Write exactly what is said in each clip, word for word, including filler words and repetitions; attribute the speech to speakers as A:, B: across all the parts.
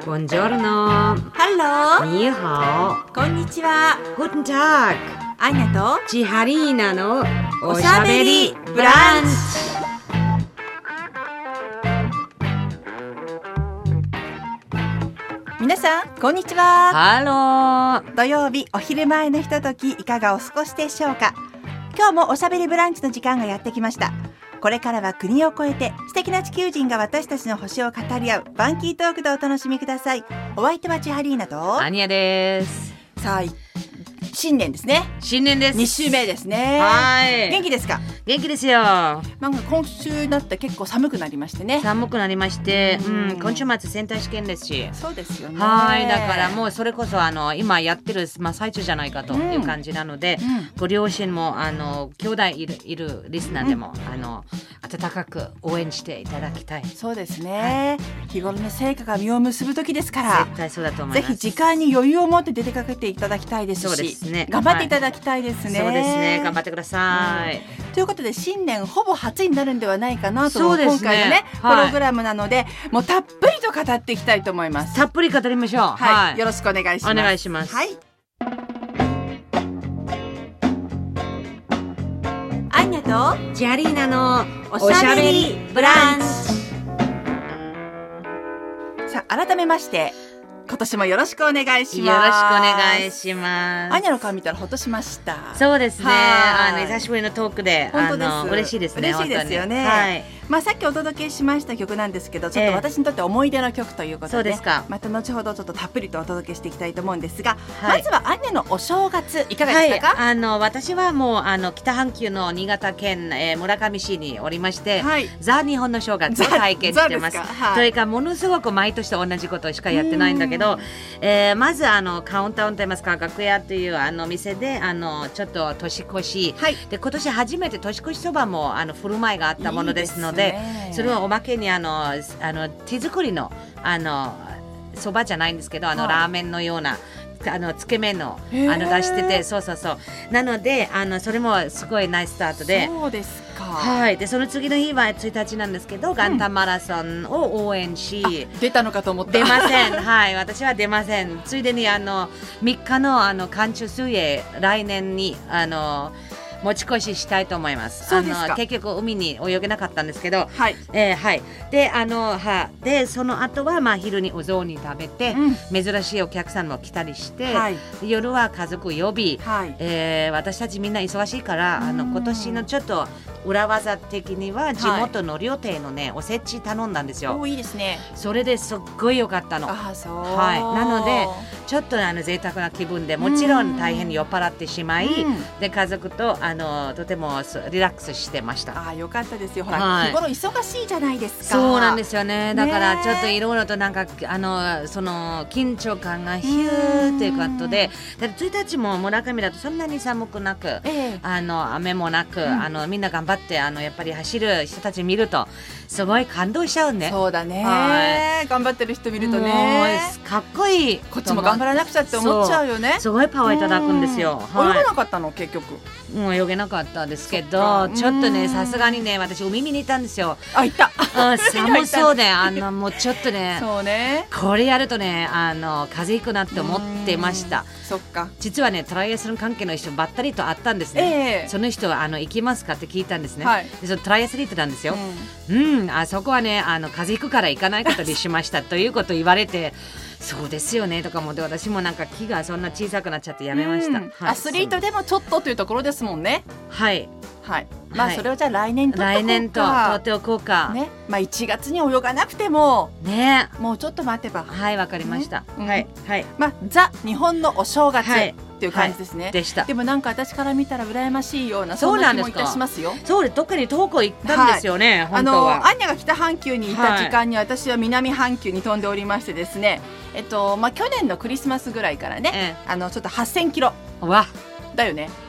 A: Buongiorno.
B: Hello.
A: にhao.
B: こんにちは。
A: Guten Tag.
B: アンニャと
A: チハリーナの
B: おしゃべりブランチ。皆さんこんにちは。
A: ハロー。
B: 土曜日お昼前のひとときいかがお過ごしでしょうか。今日もおしゃべりブランチの時間がやってきました。これからは国を越えて素敵な地球人が私たちの星を語り合うバンキートークでお楽しみください。お相手はチハリーナと
A: アニヤです。
B: さあ新年ですね。
A: 新年です。
B: に週目ですね。
A: はい。
B: 元気ですか？
A: 元気ですよ。
B: なんか今週になって結構寒くなりましてね。
A: 寒くなりまして、
B: うん
A: うん、今週末センター試験ですし。
B: そうですよね。
A: はいだからもうそれこそあの今やってる、まあ、最中じゃないかという感じなので、
B: うんうん、
A: ご両親もあの兄弟いる、いるリスナーでも、うん、あの温かく応援していただきたい。
B: そうですね、はい、日頃の成果が実を結ぶ時ですから
A: 絶対そうだと思います。
B: ぜひ時間に余裕を持って出てかけていただきたいですし、
A: そうですね、
B: 頑張っていただきたいですね、
A: はい、そうですね、頑張ってください、
B: うん、ということで新年ほぼ初になるんではないかなと
A: そうですね、
B: 今回のね、
A: はい、
B: プログラムなのでもうたっぷりと語っていきたいと思います。
A: たっぷり語りましょう。
B: はい、はい、よろしくお願いします。
A: お願いします。
B: はい、アンニャと
A: チハリーナの
B: おしゃべりブランチ。さあ改めまして今年もよろしくお願いします。
A: よろしくお願いします。
B: アンニャの顔見たらほっとしました。
A: そうですね、あの久しぶりのトークで
B: 本当です。
A: あの嬉しいですね。
B: 嬉しいですよね、はい、まあ、さっきお届けしました曲なんですけどちょっと私にとって思い出の曲ということで、
A: そうですか。
B: また後ほどちょっとたっぷりとお届けしていきたいと思うんですが、
A: はい、
B: まずはアンニャのお正月いかがでしたか？
A: はい、あの私はもうあの北半球の新潟県、えー、村上市におりまして、はい、ザ・日本の正月を体験してます。はい、というかものすごく毎年と同じことしかやってないんだけど、えー、まずあのカウンターといいますか楽屋というあの店であのちょっと年越し、はい、で今年初めて年越しそばもあの振る舞いがあったものですので、いいですね、それはおまけにあのあの手作りのあのそばじゃないんですけどあの、はい、ラーメンのようなあのつけ麺のあの出してて、そうそうそうなのであのそれもすごいナイススタートで、
B: そうですか。
A: はい、でその次の日はついたちなんですけど、うん、元旦マラソンを応援し、
B: 出たのかと思った。
A: 出ませんはい私は出ません。ついでにあのみっかのあの寒中水泳来年にあの持ち越ししたいと思います。
B: そうですか。
A: あの結局海に泳げなかったんですけど、
B: はい、
A: えー、はいであのはでその後はまあ昼にお雑煮食べて、うん、珍しいお客さんも来たりして、はい、夜は家族呼び、はい、えー、私たちみんな忙しいからあの今年のちょっと裏技的には地元の料亭のね、はい、おせち頼んだんですよ。
B: おいいですね。
A: それですっごい良かったの。
B: あそう、
A: はい、なのでちょっとあの贅沢な気分でもちろん大変に酔っ払ってしまい、で家族とあのとてもリラックスしてました。
B: あよかったですよ。ほら、はい、日頃忙しいじゃないですか。
A: そうなんですよね。だからちょっといろいろとなんかあのその緊張感がヒューっていうことで、だってついたちも村上だとそんなに寒くなく、ええ、あの雨もなく、うん、あのみんな頑張ってあのやっぱり走る人たち見るとすごい感動しちゃうね。
B: そうだね、はい、頑張ってる人見るとね
A: かっこいい。
B: こっちも頑張らなくちゃって思っちゃうよね。
A: すごいパワーいただくんですよ。
B: はい、泳げなかったの結局。
A: もう泳げなかったですけどちょっとねさすがにね私海見に行ったんですよ。
B: あ行った
A: あ寒そうであのもうちょっとね
B: そうね
A: これやるとねあの風邪ひくなって思ってました。
B: そっか。
A: 実はねトライアスロン関係の人ばったりと会ったんですね、えー、その人はあの行きますかって聞いたんですね、はい、でそのトライアスリートなんですよ、うん、うん、あそこはねあの風邪ひくから行かないことにしましたということを言われてそうですよねとかもで私もなんか気がそんな小さくなっちゃってやめました、はい、
B: アスリートでもちょっとというところですもんね。はいはい、まあそれをじゃあ来年と
A: 来年と取っておこうか、
B: ね、まあいちがつに泳がなくても
A: ね
B: もうちょっと待てば。
A: はいわかりました、ね、うん、はいはい、
B: まあザ日本のお正月、はい、っていう感じですね、
A: はい、でした。
B: でもなんか私から見たら羨ましいようなそんな気もいたしますよ。
A: そうで特に東京行ったんですよね、はい、本当は。
B: あのアンニャが北半球にいた時間に、はい、私は南半球に飛んでおりましてですね、えっとまあ、去年のクリスマスぐらいからね、ええ、あのちょっとはっせんキロ
A: わ
B: だよね。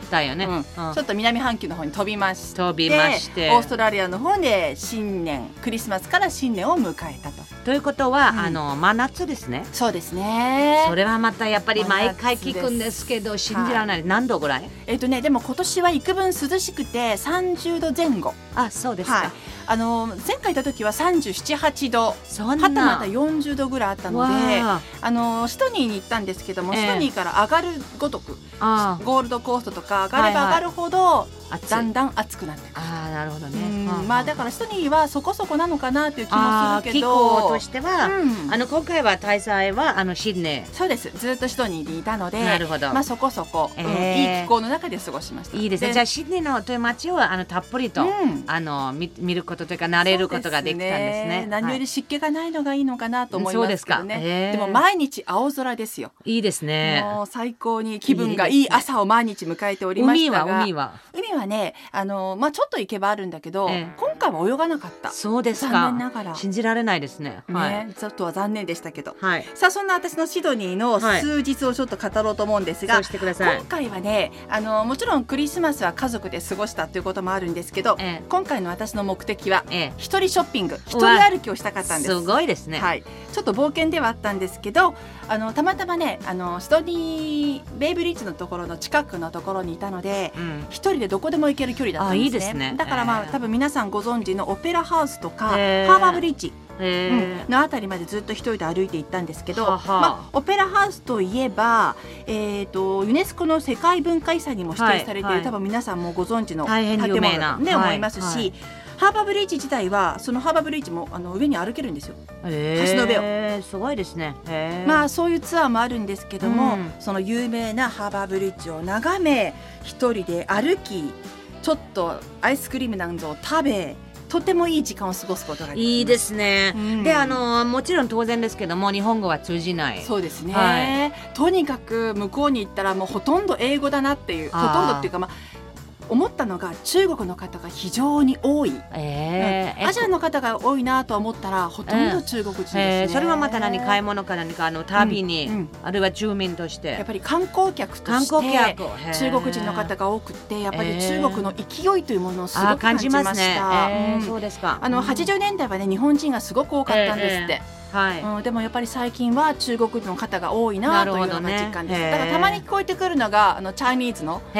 A: だよね、
B: うんうん、ちょっと南半球の方に飛びまして
A: 飛びまして
B: オーストラリアの方で新年クリスマスから新年を迎えたと。
A: ということは、
B: うん、
A: あの真夏ですね。
B: そうですね。
A: それはまたやっぱり毎回聞くんですけど信じられない、はい、何度ぐらい？
B: えっとねでも今年は幾分涼しくてさんじゅうどぜん後。
A: あ、そうですか、はい、
B: あの前回行った時はさんじゅうなな、はちど、
A: そんな
B: はたまたよんじゅうどぐらいあったので、あのシドニーに行ったんですけども、えー、シドニーから上がるごとくあゴールドコーストとか上がれば上がるほど、はいはい、だんだん暑くなってくる。
A: あ、なるほどね、
B: うん、まあ、だからシドニーはそこそこなのかなという気もするけど、
A: 気候としては、うん、あの今回は滞在はあのシドニー。
B: そうです、ずっとシドニーにいたので、
A: なるほど、
B: まあ、そこそこ、えーうん、いい気候の中で過ごしました。
A: いいですね。じゃあシドニーのという街をあのたっぷりと、うん、あの 見, 見ることというか慣れることができたんですね。
B: 何より湿気がないのがいいのかなと思いますけどね、
A: はい、そうですか、えー、
B: でも毎日青空ですよ。
A: いいですね。
B: もう最高に気分がいい朝を毎日迎えておりましたが、
A: 海は海は
B: 海はね、あの、まあ、ちょっと行けばあるんだけど、えー、今回は泳がなかった。
A: そうですか。残念ながら信じられないですね。はい、
B: ね、ちょっとは残念でしたけど、
A: はい、
B: さあそんな私のシドニーの数日をちょっと語ろうと思うんですが、
A: はい、そうしてください。
B: 今回はね、あのもちろんクリスマスは家族で過ごしたということもあるんですけど、えー、今回の私の目的は、えー、一人ショッピング、一人歩きをしたかったんです。
A: すごいですね、
B: はい、ちょっと冒険ではあったんですけど、あのたまたまね、あのシドニーベイブリッジのところの近くのところにいたので、うん、一人でどこでも行ける距離だったんですね。あ、いいですね。だからまあ、えー、多分皆さんご存知のオペラハウスとか、えー、ハーバーブリッジ、えーうん、のあたりまでずっと一人で歩いて行ったんですけど、はは、まあ、オペラハウスといえば、えー、とユネスコの世界文化遺産にも指定されている、はいはい、多分皆さんもご存知の建物だと、ね、思いますし、はいはい、ハーバーブリッジ自体はそのハーバーブリッジもあの上に歩けるんですよ、えー、橋の上を。
A: すごいですね、えー
B: まあ、そういうツアーもあるんですけども、うん、その有名なハーバーブリッジを眺め一人で歩き、ちょっとアイスクリームなんぞを食べ、とてもいい時間を過ごすことができます。
A: いいですね、うん、であのもちろん当然ですけども日本語は通じない。
B: そうですね、はい、とにかく向こうに行ったらもうほとんど英語だなっていう、ほとんどっていうか、まあ思ったのが中国の方が非常に多い、えーうん、アジアの方が多いなと思ったらほとんど中国人ですね、えー、
A: それはまた何買い物か何かあの旅に、うんうん、あるいは住民として
B: やっぱり観光客として中国人の方が多くて、やっぱり中国の勢いというものをすごく感じました。
A: そうですか。
B: あのはちじゅうねんだいはね日本人がすごく多かったんですって、えーえーはい、うん、でもやっぱり最近は中国人の方が多いなというような実感です、ね、だからたまに聞こえてくるのがあのチャイニーズの、うん、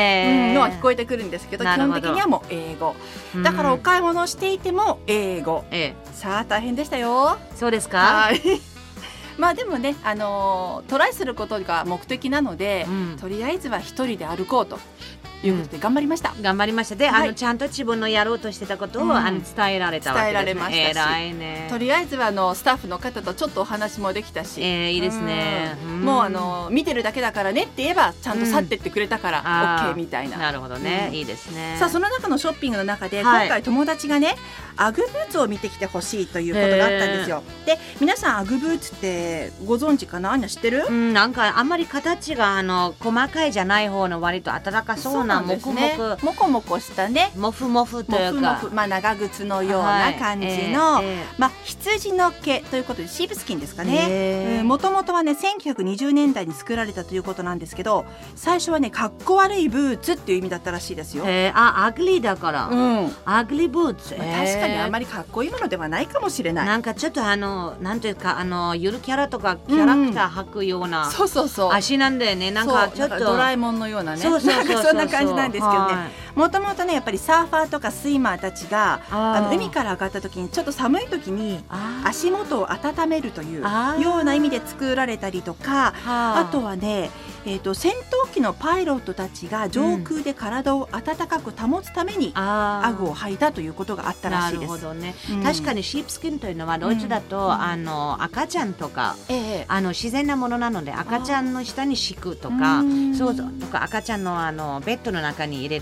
B: のは聞こえてくるんですけど、基本的にはもう英語だからお買い物をしていても英語、うん、さあ大変でしたよ。
A: そうですか。
B: はいまあでもね、あのー、トライすることが目的なので、うん、とりあえずは一人で歩こうということで頑張りました、
A: うん、頑張りました。で、はい、あのちゃんと自分のやろうとしてたことを、うん、あの伝えられたわけですね。伝えられましたし、偉いね。とりあえずはあのスタッフの方とちょっとお話もできたし、 えー、いいですね、
B: うん、もうあの見てるだけだからねって言えばちゃんと去ってってくれたから、うん、OK みたいな。
A: なるほどね、うん、いいですね。
B: さあその中のショッピングの中で、はい、今回友達がねアグブーツを見てきてほしいということがあったんですよ。で皆さんアグブーツってご存知かな、アンニャ知ってる？
A: うん、なんかあんまり形があの細かいじゃない方の割と暖かそうなもくもく
B: もこもこしたね、
A: もふもふというか
B: もふもふ、まあ、長靴のような感じの、はいえーえーまあ、羊の毛ということでシープスキンですかね。もともとはねせんきゅうひゃくにじゅうねんだいに作られたということなんですけど、最初はねかっこ悪いブーツっていう意味だったらしいですよ。
A: えー、あアグリーだから、うん、アグリーブーツ、
B: まあ、確かにあんまりかっこいいものではないかもしれない。
A: なんかちょっとあのなんていうかあのゆるキャラとかキャラクター履くような、うん、
B: そうそうそう
A: 足なんだよね。なんかちょっと
B: ドラえもんのようなね、そうそうそうそうそんな感じなんですけどね。もともとねやっぱりサーファーとかスイマーたちがあの海から上がった時にちょっと寒い時に足元を温めるというような意味で作られたりとか、 あ, あとはね、えー、と戦闘機のパイロットたちが上空で体を暖かく保つためにアグを履いたということがあったらしいです。
A: なるほどね、うん、確かにシープスキンというのはドイツだと、うん、あの赤ちゃんとか、えー、あの自然なものなので赤ちゃんの下に敷くとか、そうそうとか赤ちゃんの、あのベッドの中に入れるとか、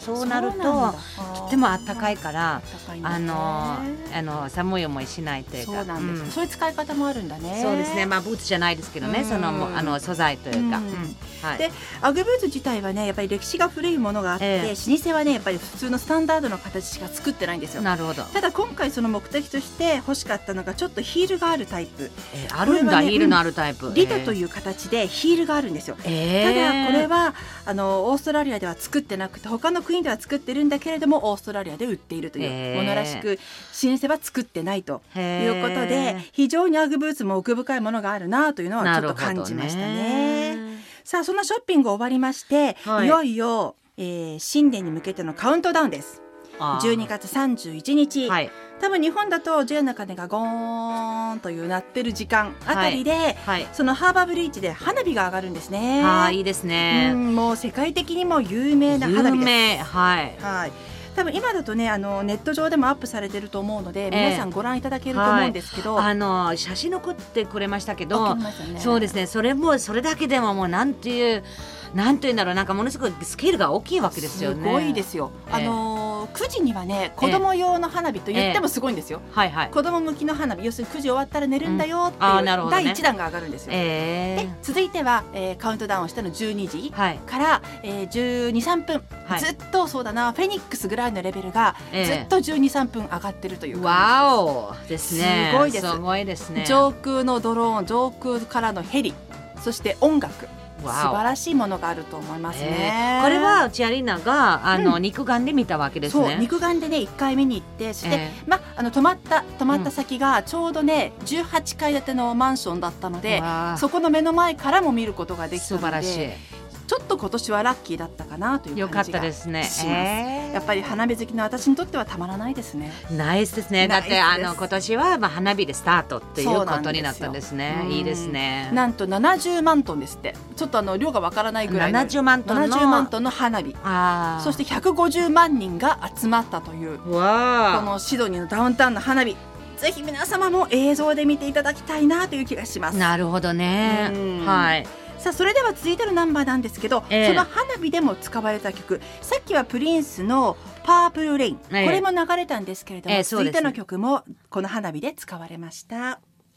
A: そうなるととってもあったかいから、あのあの寒い思いしないというか。
B: そうなんです、うん、そういう使い方もあるんだね。
A: そうですね、まあブーツじゃないですけどね、そのあの素材というか、うん
B: はい、でアグブーツ自体はねやっぱり歴史が古いものがあって、えー、老舗はねやっぱり普通のスタンダードの形しか作ってないんですよ。
A: なるほど。
B: ただ今回その目的として欲しかったのがちょっとヒールがあるタイプ、
A: えー、あるんだ、ね、ヒールのあるタイプ、
B: リタという形でヒールがあるんですよ、えー、ただこれはあのオーストラリアでは作ってなくて他の国では作ってるんだけれどもオーストラリアで売っているというものらしく、老舗は作ってないということで非常にアグブーツも奥深いものがあるなというのはちょっと感じましたね。さあそんなショッピング終わりまして、はい、いよいよ、えー、新年に向けてのカウントダウンです。じゅうにがつさんじゅういちにち、はい、多分日本だとジェンの鐘がゴーンという鳴ってる時間あたりで、はいはい、そのハーバーブリーチで花火が上がるんですね。
A: あーいいですね。
B: うんもう世界的にも有名な花火です。有名、
A: はい、
B: はい多分今だとねあのネット上でもアップされてると思うので、えー、皆さんご覧いただけると思うんですけど、
A: はい、あの写真残ってくれましたけど、ね、そうですねそれもそれだけでももうなんていうなんていうんだろうなんかものすごいスケールが大きいわけですよね。
B: すごいですよ、えー、あのくじにはね子供用の花火と言ってもすごいんですよ、えーはいはい、子供向きの花火要するにくじ終わったら寝るんだよっていう、うんね、だいいちだんが上がるんですよ、えー、で続いては、えー、カウントダウンしたのじゅうにじから、はいえー、じゅうに、さんぷん、はい、ずっとそうだなフェニックスぐらいのレベルがずっとじゅうに、さんぷん上がってるという感じです。
A: わおですね。
B: すごいです。
A: すごいですね。
B: 上空のドローン上空からのヘリそして音楽素晴らしいものがあると思いますね、
A: えー、これはチアリーナがあの、うん、肉眼で見たわけですね。
B: そう肉眼でねいっかい見に行ってそして、えーま、あの泊まった泊まった先がちょうどね、うん、じゅうはちかい建てのマンションだったのでそこの目の前からも見ることができたので
A: 素晴らしい。
B: ちょっと今年はラッキーだったかなという感じがします。よかったですね、えー、やっぱり花火好きの私にとってはたまらないですね。
A: ナイスですね。だってあの今年はまあ花火でスタートっていうことになったんですね。いいですね。
B: なんとななじゅうまんトンですって。ちょっとあの量がわからないぐらいの
A: ななじゅうまんトンの
B: ななじゅうまんトンの花火あそしてひゃくごじゅうまんにんが集まったというわこのシドニーのダウンタウンの花火ぜひ皆様も映像で見ていただきたいなという気がします。
A: なるほどね。はい
B: さあそれでは続いてのナンバーなんですけど、えー、その花火でも使われた曲さっきはプリンスのパープルレイン、えー、これも流れたんですけれども、えー、続いての曲もこの花火で使われました。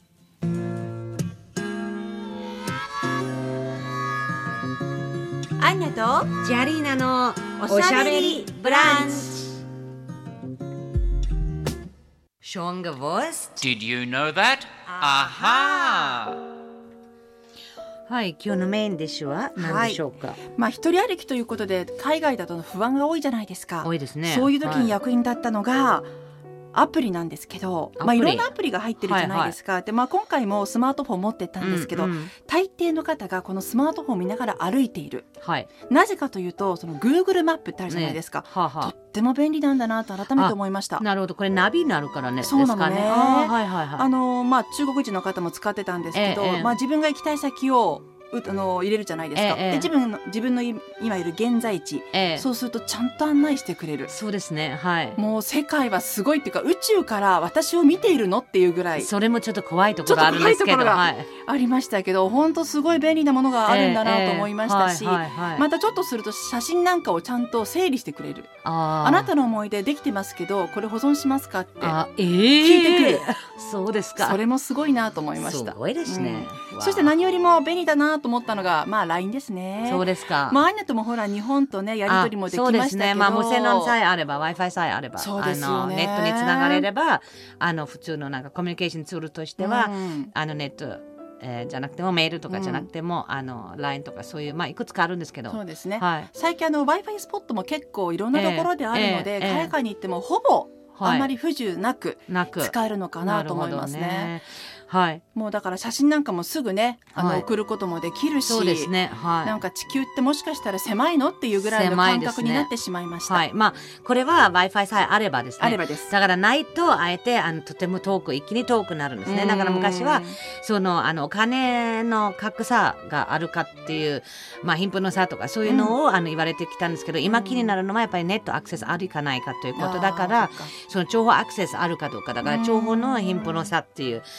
B: アンニャと
A: ジャリーナの
B: おしゃべりブランチ。
A: Schon gewusst?
C: Did you know that? Aha!
A: はい、今日のメインディッシュは何でしょうか。はい、
B: まあ一人歩きということで海外だとの不安が多いじゃないですか。
A: 多いですね。
B: そういう時に役に立ったのが、はい、アプリなんですけど、まあいろんなアプリが入ってるじゃないですか。はいはい、でまあ今回もスマートフォン持ってったんですけど、うんうん、大抵の方がこのスマートフォンを見ながら歩いている。はい、なぜかというとその Google マップってあるじゃないですか。ねはあはあ、とっても便利なんだなと改めて思いました。
A: なるほど、これナビになるからね。
B: そうなのね。
A: ですかね。あ、はいはいはい。
B: あのまあ中国人の方も使ってたんですけど、ええまあ自分が行きたい先をあの入れるじゃないですか、ええ、で自分の自分の今いる現在地、ええ、そうするとちゃんと案内してくれる。
A: そうですね、はい、
B: もう世界はすごいっていうか宇宙から私を見ているのっていうぐらい
A: それもちょっと怖いところあるんですけど
B: ありましたけど本当すごい便利なものがあるんだなと思いましたし、またちょっとすると写真なんかをちゃんと整理してくれる。 あ, あなたの思い出できてますけどこれ保存しますかって聞いてくる、えー、
A: そうですか。
B: それもすごいなと思いました。
A: すごいですね、
B: うん、そして何よりも便利だなと思ったのが、まあ、ライン ですね。
A: そうですか。
B: まあ、アンナともほら日本とねやり取りもできましたけど、そうですね、
A: まあ、無線 ラン さえあれば Wi-Fi さえあれば
B: そうですよね、
A: あのネットにつながれればあの普通のなんかコミュニケーションツールとしては、うん、あのネットえー、じゃなくてもメールとかじゃなくても、うん、あの ライン とかそういう、まあ、いくつかあるんですけど
B: そうですね、はい、最近あの Wi-Fi スポットも結構いろんなところであるので、えーえー、海外に行ってもほぼあんまり不自由なく使えるのかなと思いますね。はい、もうだから写真なんかもすぐねあの、はい、送ることもできるし
A: そうですね、はい、
B: なんか地球ってもしかしたら狭いのっていうぐらいの感覚になってしまいました、
A: ねはいまあ、これは Wi-Fi さえあればですね
B: あればです。
A: だからないとあえてあのとても遠く一気に遠くなるんですね。だから昔はそのあのお金の格差があるかっていう、まあ、貧富の差とかそういうのを、うん、あの言われてきたんですけど今気になるのはやっぱりネットアクセスあるかないかということだからその情報アクセスあるかどうかだから情報の貧富の差っていうすごく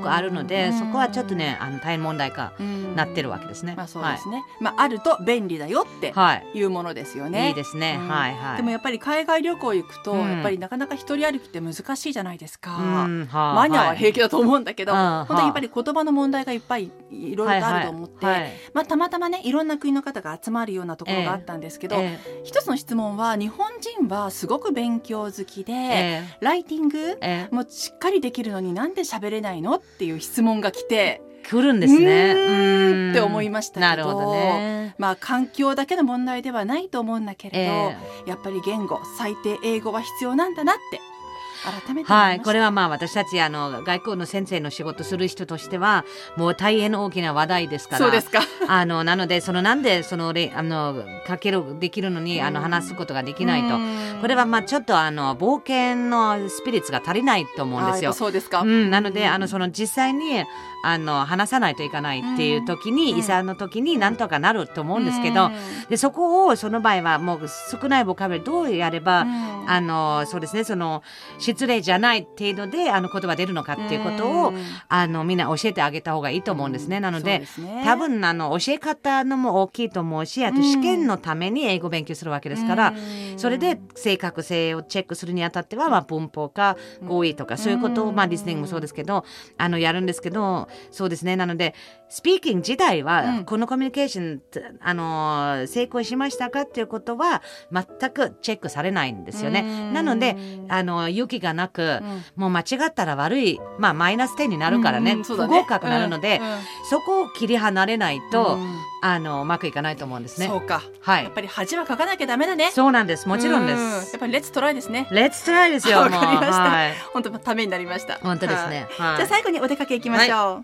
A: くあるので、そこはちょっとねあの大変問題化なってるわけですね。
B: まあそうですね、はい、まあ、あると便利だよっていうものですよね、はい、
A: いいですね、うん、はいはい。
B: でもやっぱり海外旅行行くと、うん、やっぱりなかなか一人歩きって難しいじゃないですか、うん、はあ、マニアは平気だと思うんだけど、はい、本当にやっぱり言葉の問題がいっぱいいろいろとあると思って、はいはい、まあ、たまたまねいろんな国の方が集まるようなところがあったんですけど、えー、一つの質問は日本人はすごく勉強好きで、えー、ライティング、えー、もしっかりできるのになんで喋れないのっていう質問が来て
A: 来るんですね。
B: うーんって思いましたけど、
A: なるほどね。
B: まあ環境だけの問題ではないと思うんだけれど、えー、やっぱり言語最低英語は必要なんだなって改めて
A: はい、これはまあ私たちあの外国の先生の仕事する人としてはもう大変大きな話題ですから。
B: そうですか。
A: あのなのでそのなんでそのあのかけるできるのにあの話すことができないと、これはまあちょっとあの冒険のスピリッツが足りないと思うんですよ。
B: そうですか。
A: うん、なのであのその実際にあの話さないといけないっていう時に、いざの時になんとかなると思うんですけど、でそこをその場合はもう少ないボキャブラリーどうやればあのそうですねその失礼じゃない程度であの言葉出るのかっていうことをあのみんな教えてあげた方がいいと思うんですね。なので、ね、多分あの教え方のも大きいと思うし、あと試験のために英語を勉強するわけですから、それで正確性をチェックするにあたっては、まあ、文法か語彙とかそういうことを、まあ、リスニングもそうですけどあのやるんですけど、そうですね。なのでスピーキング自体は、このコミュニケーションあの成功しましたかっていうことは全くチェックされないんですよね。なのであの勇気がなく、うん、もう間違ったら悪い、まあ、マイナス点になるからね、うんうん、不合格になるので、うんうん、そこを切り離れないと、うん、あのうまくいかないと思うんですね。
B: そうか、
A: はい、
B: やっぱり恥はかかなきゃダメだね。
A: そうなんです、もちろんです。
B: やっぱりレッツトライですね。
A: レッツトライですよ。
B: わかりました、
A: はい、
B: 本当ためになりました。
A: 本当ですね、はい、
B: じゃあ最後にお出かけいきましょう。はい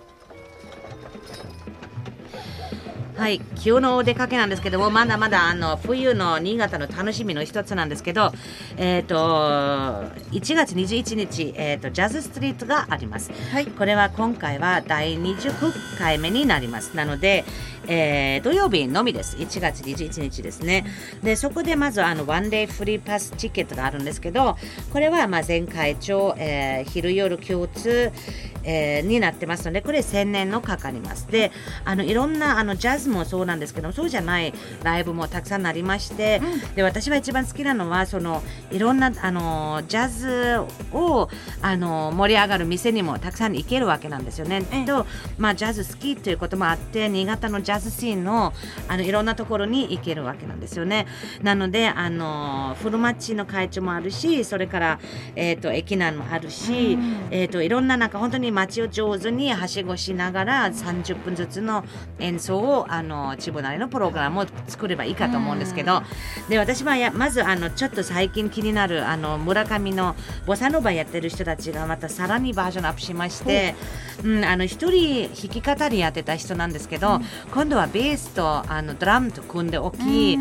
A: はい、今日のお出かけなんですけども、まだまだあの冬の新潟の楽しみの一つなんですけど、えー、といちがつにじゅういちにち、えー、とジャズストリートがあります、はい、これは今回はだいにじゅっかいめになります。なので、えー、土曜日のみです。いちがつにじゅういちにちですね。でそこでまずあのワンデーフリーパスチケットがあるんですけど、これはまあ全会長、えー、昼夜共通、えー、になってますので、これせんえんのかかります。であのいろんなあのジャズもそうなんですけど、そうじゃないライブもたくさんありまして、うん、で私は一番好きなのはそのいろんなあのジャズをあの盛り上がる店にもたくさん行けるわけなんですよね。えとまあ、ジャズ好きということもあって、新潟のジャズシーンの、あのいろんなところに行けるわけなんですよね。なのであの古町の会長もあるし、それから、えー、と駅南もあるし、うん、えー、といろんななんか本当に街を上手にはしごしながらさんじゅっぷんずつの演奏をあの自分なりのプログラムを作ればいいかと思うんですけど、で私はやまずあのちょっと最近気になるあの村上のボサノバやってる人たちがまたさらにバージョンアップしまして、うん、あの一人弾き語りやってた人なんですけど、うん、今度はベースとあのドラムと組んで大きい、うん、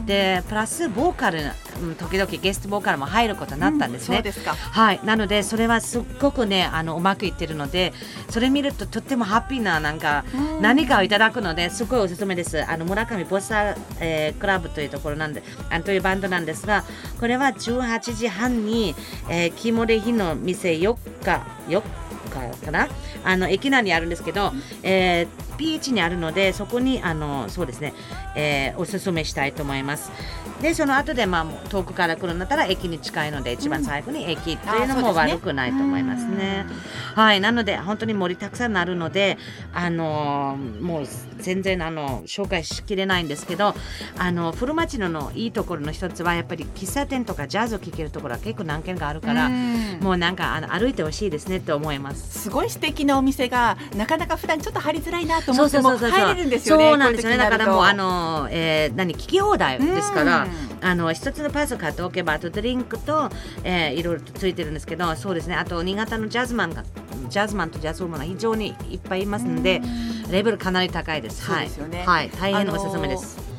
A: でプラスボーカル、うん、時々ゲストボーカルも入ることになったんですね、
B: うん、そうですか。
A: はい、なのでそれはすっごくねあのうまくいってるので、それ見るととってもハッピーななんか何かをいただくのですごいおすすめです。あの村上ボサ、えー、クラブというところなんであのというバンドなんですが、これはじゅうはちじはんに、えー、木漏れ日の店よっかよっかかな、あの駅内にあるんですけど、えー、ピーエイチ にあるので、そこにあのそうですね、えー、おすすめしたいと思います。でその後で、まあ、遠くから来るんだったら駅に近いので、一番最後に駅というのも悪くないと思いますね。はい、なので本当に盛りたくさんなるので、あのー、もう全然あの紹介しきれないんですけど、あの古町ののいいところの一つはやっぱり喫茶店とかジャズを聴けるところは結構何軒かあるから、もうなんかあの歩いてほしいですねって思います。
B: すごい素敵なお店がなかなか普段ちょっと入りづらいなと思っても入れるんですよね。
A: そうなんですよね。だからもうあの、えー、何聞き放題ですから、あの一つのパスを買っておけば、あとドリンクと、えー、いろいろとついてるんですけど、そうですね。あと新潟のジャズマンがジャズマンとジャズウーマンが非常にいっぱいいますので、レベルかなり高いです。
B: そうですよね。
A: はい、はい、大変おすすめです。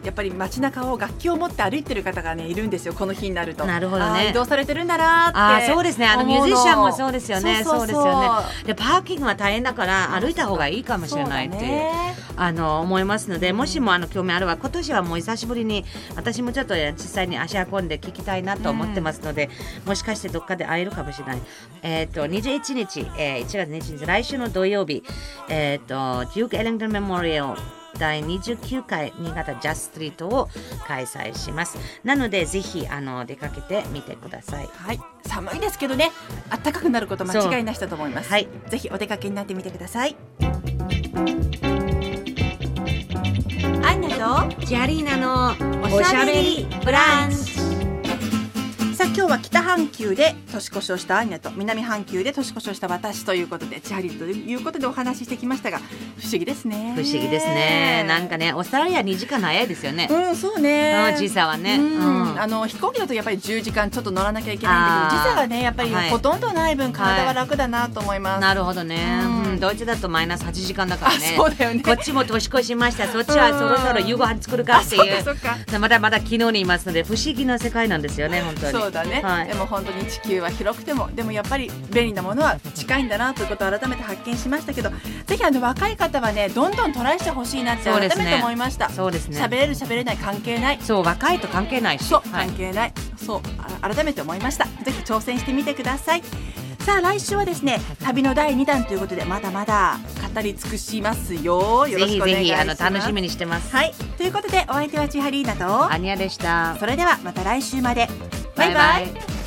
B: やっぱり街中を楽器を持って歩いてる方がねいるんですよ、この日になると。
A: なるほどね、
B: 移動されてるんだなって。
A: あそうですね、あのミュージシャンもそうですよね。
B: そうそうそう、
A: そうですよね。でパーキングは大変だから歩いた方がいいかもしれないって、ね、あの思いますので、もしもあの興味あるわ、今年はもう久しぶりに私もちょっと実際に足運んで聞きたいなと思ってますので、うん、もしかしてどっかで会えるかもしれない。えっ、ー、とにじゅういちにち、えー、いちがつにじゅういちにち、来週の土曜日、えっ、ー、とデューク・エリントン・メモリアルだいにじゅうきゅうかい新潟ジャズストリートを開催します。なのでぜひあの出かけてみてください。
B: はい、寒いですけどね、暖かくなること間違いなしだと思います。はい、ぜひお出かけになってみてください。アンナと
A: ジャリーナのおしゃべりブランチ。
B: さあ今日は北半球で年越しをしたアンニャと南半球で年越しをした私ということで、チャーリーということでお話ししてきましたが、不思議ですね。
A: 不思議ですね。なんかね、オーストラリアにじかん早いですよね。
B: うん、そうね。
A: 時差はね、
B: うんうん、あの飛行機だとやっぱりじゅうじかんちょっと乗らなきゃいけないんだけど、時差がねやっぱりほとんどない分体が楽だなと思います。はい、
A: なるほどね、うん、ドイツだとマイナスはちじかんだからね。
B: そうだよね。
A: こっちも年越しました、そっちはそろそろ夕ご飯作るかっていう、まだまだ昨日にいますので不思議な世界なんですよね、本当に。
B: そうだね、はい、でも本当に地球は広くてもでもやっぱり便利なものは近いんだなということを改めて発見しましたけど、ぜひあの若い方はねどんどんトライしてほしいなって改めて思いました。
A: そうですね。
B: 喋れる喋れない関係ない。
A: そう、若いと関係ないし。
B: そう、関係ない。そう改めて思いました。ぜひ挑戦してみてください。さあ来週はですね旅のだいにだんということでまだまだ語り尽くしますよ。よろしくお願いします。ぜひぜひあの
A: 楽しみにしてます。
B: はい、ということでお相手は千春なと
A: アニヤでした。
B: それではまた来週まで。バイバイ。バイバイ。